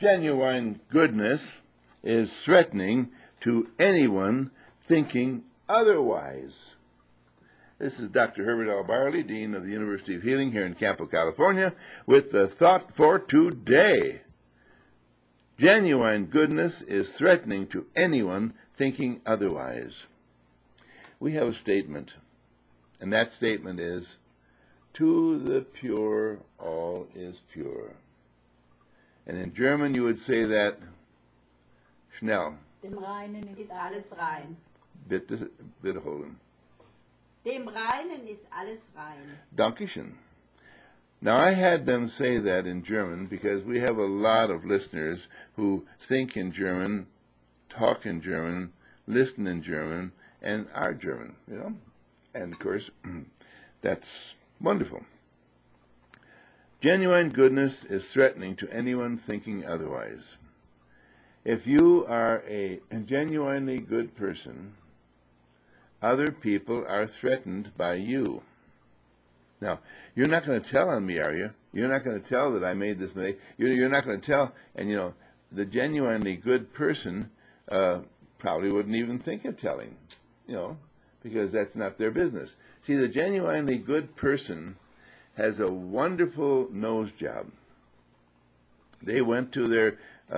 Genuine goodness is threatening to anyone thinking otherwise. This is Dr. Herbert L. Barley, Dean of the University of Healing here in Campo, California, with the thought for today. Genuine goodness is threatening to anyone thinking otherwise. We have a statement, and that statement is, "To the pure, all is pure." And in German, you would say that, schnell. Dem Reinen ist alles rein. Bitte wiederholen. Dem Reinen ist alles rein. Dankeschön. Now, I had them say that in German because we have a lot of listeners who think in German, talk in German, listen in German, and are German, you know. And, of course, that's wonderful. Genuine goodness is threatening to anyone thinking otherwise. If you are a genuinely good person, other people are threatened by you. Now, you're not going to tell on me, are you? You're not going to tell that I made this mistake. You're not going to tell. And, you know, the genuinely good person probably wouldn't even think of telling, you know, because that's not their business. See, the genuinely good person has a wonderful nose job. They went to their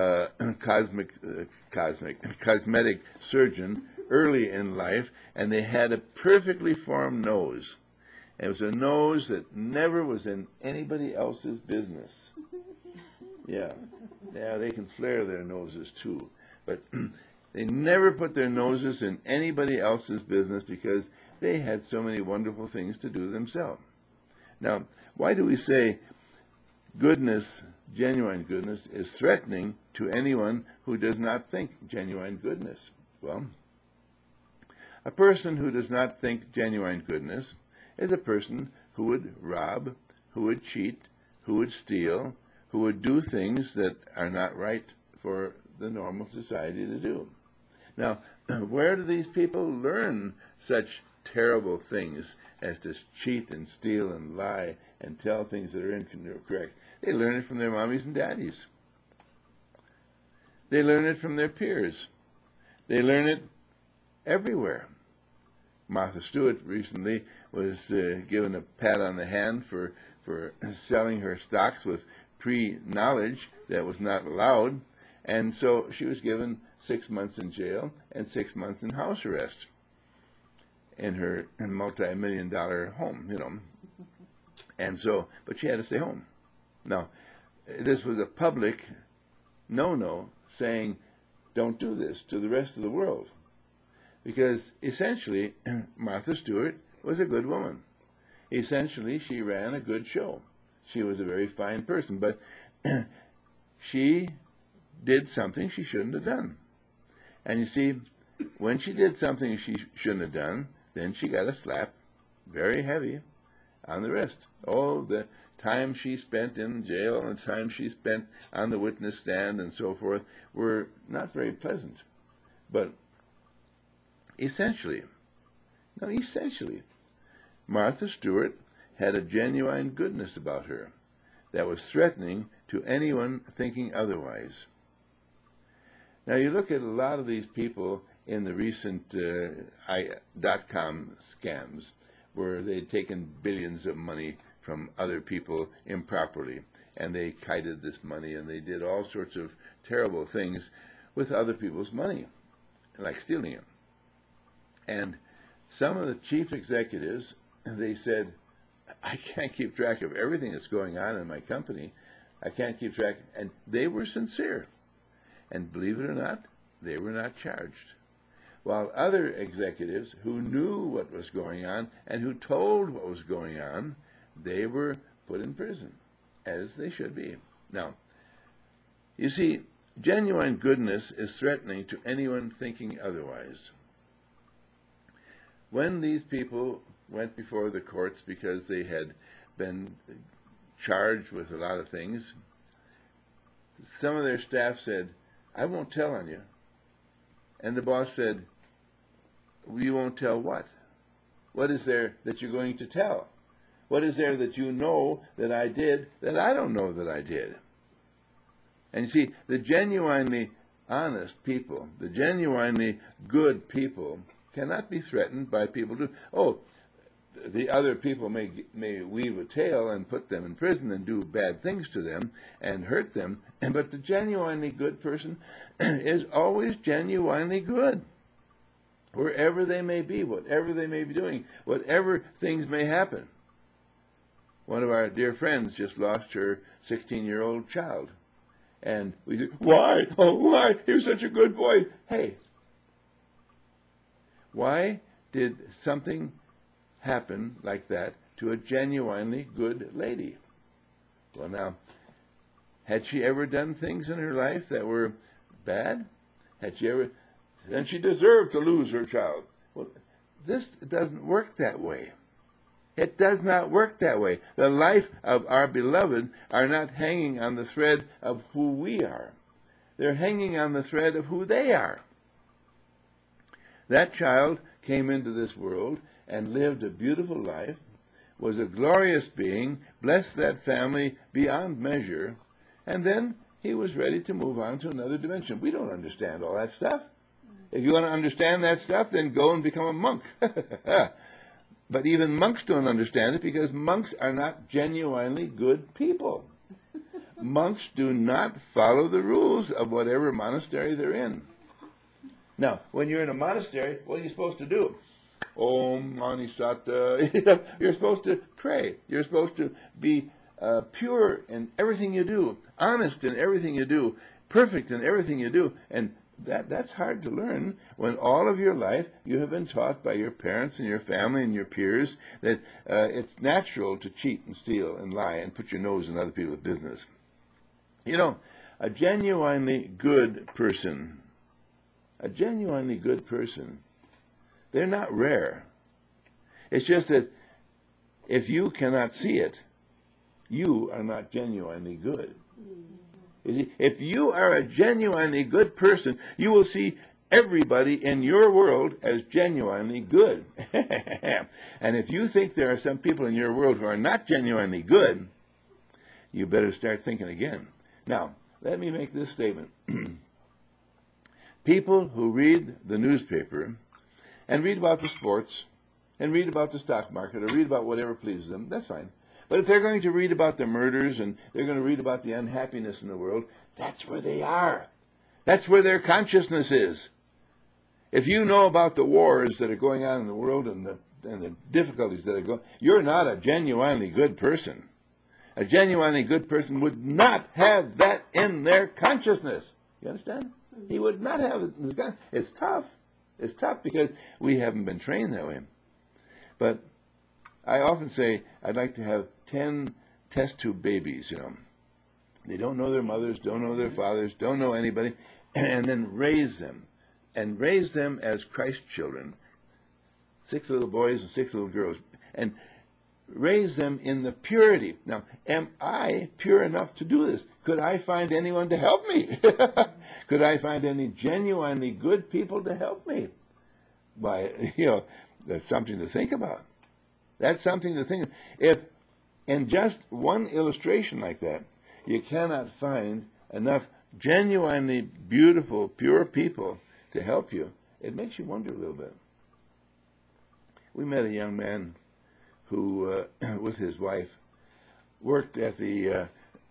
cosmetic surgeon early in life, and they had a perfectly formed nose. It was a nose that never was in anybody else's business. Yeah, they can flare their noses too, but they never put their noses in anybody else's business because they had so many wonderful things to do themselves. Now, why do we say goodness, genuine goodness, is threatening to anyone who does not think genuine goodness? Well, a person who does not think genuine goodness is a person who would rob, who would cheat, who would steal, who would do things that are not right for the normal society to do. Now, where do these people learn such terrible things as to cheat and steal and lie and tell things that are incorrect? They learn it from their mommies and daddies. They learn it from their peers. They learn it everywhere. Martha Stewart recently was given a pat on the hand for selling her stocks with pre-knowledge that was not allowed, and so she was given 6 months in jail and 6 months in house arrest in her multi-million-dollar home, you know. And so, but she had to stay home. Now, this was a public no-no saying, don't do this to the rest of the world. Because essentially, Martha Stewart was a good woman. Essentially, she ran a good show. She was a very fine person, but she did something she shouldn't have done. And you see, when she did something she shouldn't have done, then she got a slap, very heavy, on the wrist. Oh, the time she spent in jail and the time she spent on the witness stand and so forth were not very pleasant. But essentially, Martha Stewart had a genuine goodness about her that was threatening to anyone thinking otherwise. Now, you look at a lot of these people in the recent .com scams where they'd taken billions of money from other people improperly, and they kited this money, and they did all sorts of terrible things with other people's money, like stealing it. And some of the chief executives, they said, I can't keep track of everything that's going on in my company. I can't keep track. And they were sincere. And believe it or not, they were not charged. While other executives who knew what was going on and who told what was going on, they were put in prison, as they should be. Now, you see, genuine goodness is threatening to anyone thinking otherwise. When these people went before the courts because they had been charged with a lot of things, some of their staff said, I won't tell on you. And the boss said, you won't tell what? What is there that you're going to tell? What is there that you know that I did that I don't know that I did? And you see, the genuinely honest people, the genuinely good people, cannot be threatened by people who, oh, the other people may weave a tale and put them in prison and do bad things to them and hurt them, but the genuinely good person is always genuinely good. Wherever they may be, whatever they may be doing, whatever things may happen. One of our dear friends just lost her 16-year-old child. And we said, why? Oh, why? He was such a good boy. Hey, why did something happen like that to a genuinely good lady? Well, now, had she ever done things in her life that were bad? Had she ever... Then she deserved to lose her child. Well, this doesn't work that way. It does not work that way. The life of our beloved are not hanging on the thread of who we are. They're hanging on the thread of who they are. That child came into this world and lived a beautiful life, was a glorious being, blessed that family beyond measure, and then he was ready to move on to another dimension. We don't understand all that stuff. If you want to understand that stuff, then go and become a monk. But even monks don't understand it because monks are not genuinely good people. Monks do not follow the rules of whatever monastery they're in. Now, when you're in a monastery, what are you supposed to do? Om Mani Sata. You're supposed to pray. You're supposed to be pure in everything you do, honest in everything you do, perfect in everything you do, and that's hard to learn when all of your life you have been taught by your parents and your family and your peers that it's natural to cheat and steal and lie and put your nose in other people's business. You know, a genuinely good person, they're not rare. It's just that if you cannot see it, you are not genuinely good. If you are a genuinely good person, you will see everybody in your world as genuinely good. And if you think there are some people in your world who are not genuinely good, you better start thinking again. Now, let me make this statement. People who read the newspaper and read about the sports and read about the stock market or read about whatever pleases them, that's fine. But if they're going to read about the murders and they're going to read about the unhappiness in the world, that's where they are. That's where their consciousness is. If you know about the wars that are going on in the world and the difficulties that are going, you're not a genuinely good person. A genuinely good person would not have that in their consciousness. You understand? He would not have it. It's tough. It's tough because we haven't been trained that way. But I often say I'd like to have 10 test tube babies, you know. They don't know their mothers, don't know their fathers, don't know anybody, and then raise them. And raise them as Christ children. 6 little boys and 6 little girls. And raise them in the purity. Now, am I pure enough to do this? Could I find anyone to help me? Could I find any genuinely good people to help me? Why, you know, that's something to think about. That's something to think of. If in just one illustration like that, you cannot find enough genuinely beautiful, pure people to help you, it makes you wonder a little bit. We met a young man who, with his wife, worked at the,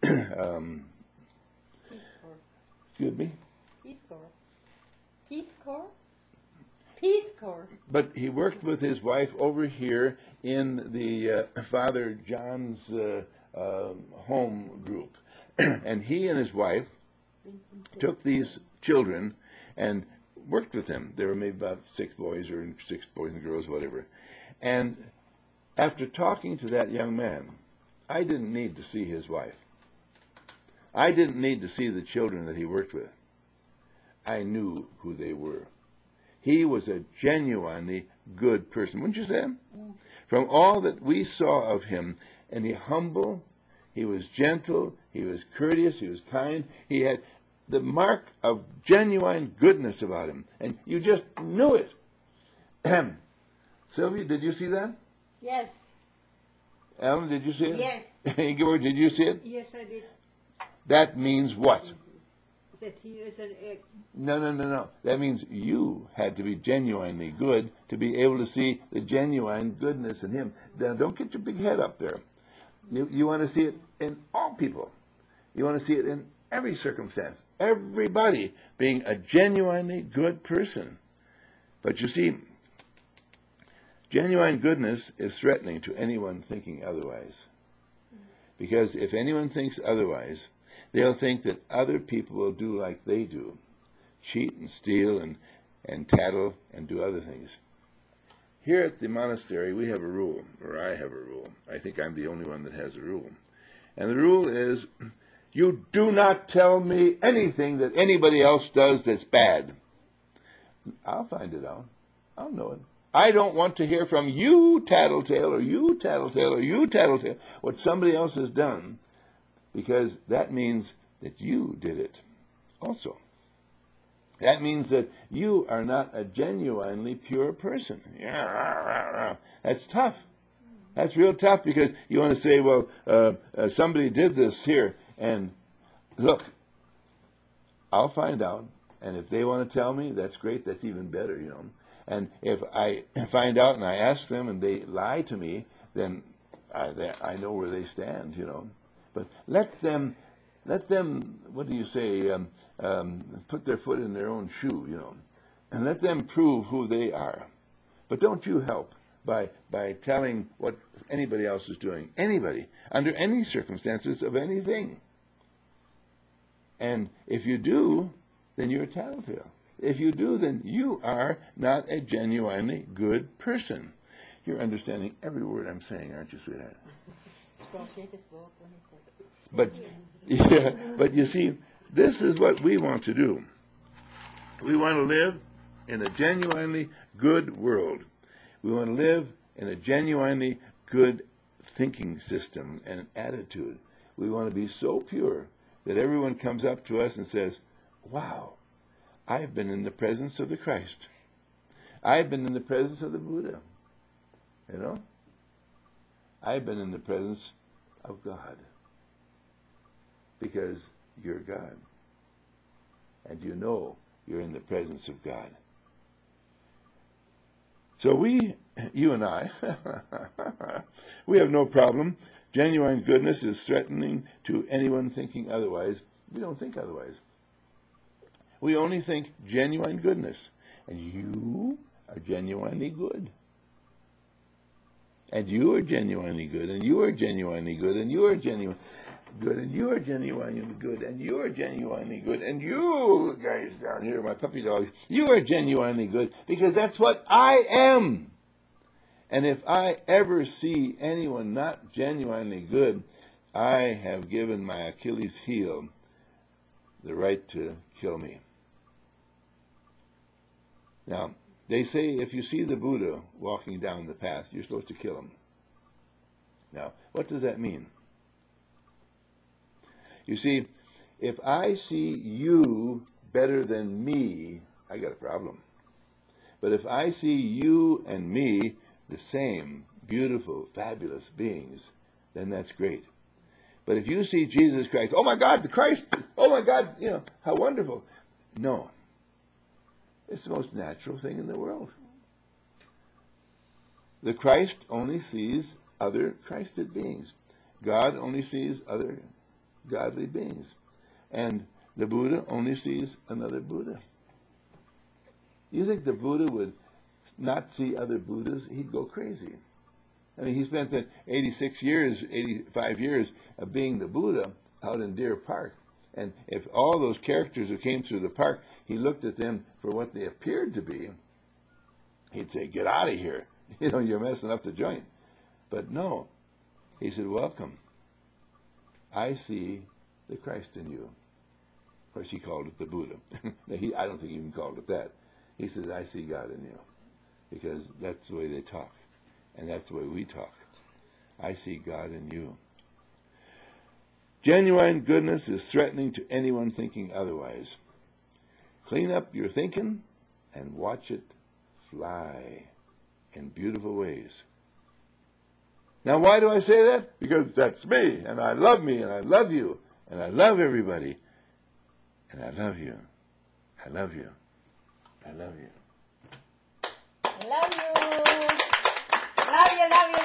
excuse me? Peace Corps. Peace Corps? Peace Corps. But he worked with his wife over here in the Father John's home group. And he and his wife took these children and worked with them. There were maybe about 6 boys and girls, whatever. And after talking to that young man, I didn't need to see his wife. I didn't need to see the children that he worked with. I knew who they were. He was a genuinely good person. Wouldn't you say? Yeah. From all that we saw of him, and he humble, he was gentle, he was courteous, he was kind. He had the mark of genuine goodness about him, and you just knew it. Sylvia, did you see that? Yes. Alan, did you see it? Yes. Ingeborg, did you see it? Yes, I did. That means what? that he is an egg. No. That means you had to be genuinely good to be able to see the genuine goodness in him. Now, don't get your big head up there. You want to see it in all people. You want to see it in every circumstance. Everybody being a genuinely good person. But you see, genuine goodness is threatening to anyone thinking otherwise. Because if anyone thinks otherwise, they'll think that other people will do like they do. Cheat and steal and tattle and do other things. Here at the monastery, we have a rule, or I have a rule. I think I'm the only one that has a rule. And the rule is, you do not tell me anything that anybody else does that's bad. I'll find it out. I'll know it. I don't want to hear from you, tattletale, or you, tattletale, or you, tattletale, what somebody else has done, because that means that you did it also. That means that you are not a genuinely pure person. That's tough. That's real tough, because you want to say, well, somebody did this here, and look, I'll find out, and if they want to tell me, that's great, that's even better, you know. And if I find out and I ask them and they lie to me, then I know where they stand, you know. But let them, what do you say, put their foot in their own shoe, you know, and let them prove who they are. But don't you help by telling what anybody else is doing. Anybody, under any circumstances of anything. And if you do, then you're a tattletale. If you do, then you are not a genuinely good person. You're understanding every word I'm saying, aren't you, sweetheart? But you see, this is what we want to do. We want to live in a genuinely good world. We want to live in a genuinely good thinking system and attitude. We want to be so pure that everyone comes up to us and says, wow, I've been in the presence of the Christ. I've been in the presence of the Buddha. You know? I've been in the presence of God. Because you're God. And you know you're in the presence of God. So you and I, we have no problem. Genuine goodness is threatening to anyone thinking otherwise. We don't think otherwise. We only think genuine goodness. And you are genuinely good. And you are genuinely good. And you are genuinely good. And you are genuine good. And you are genuinely good. And you are genuinely good. And you guys down here, my puppy dogs, you are genuinely good. Because that's what I am. And if I ever see anyone not genuinely good, I have given my Achilles heel the right to kill me. Now, they say if you see the Buddha walking down the path, you're supposed to kill him. Now, what does that mean? You see, if I see you better than me, I got a problem. But if I see you and me the same, beautiful, fabulous beings, then that's great. But if you see Jesus Christ, oh my God, the Christ, oh my God, you know, how wonderful. No. It's the most natural thing in the world. The Christ only sees other Christed beings. God only sees other godly beings. And the Buddha only sees another Buddha. You think the Buddha would not see other Buddhas? He'd go crazy. I mean, he spent the 85 years of being the Buddha out in Deer Park. And if all those characters who came through the park, he looked at them for what they appeared to be, he'd say, get out of here. You know, you're messing up the joint. But no. He said, welcome. I see the Christ in you. Of course, he called it the Buddha. I don't think he even called it that. He said, I see God in you. Because that's the way they talk. And that's the way we talk. I see God in you. Genuine goodness is threatening to anyone thinking otherwise. Clean up your thinking and watch it fly in beautiful ways. Now, why do I say that? Because that's me, and I love you, and I love everybody. And I love you. I love you. I love you. I love you. Love you, love you,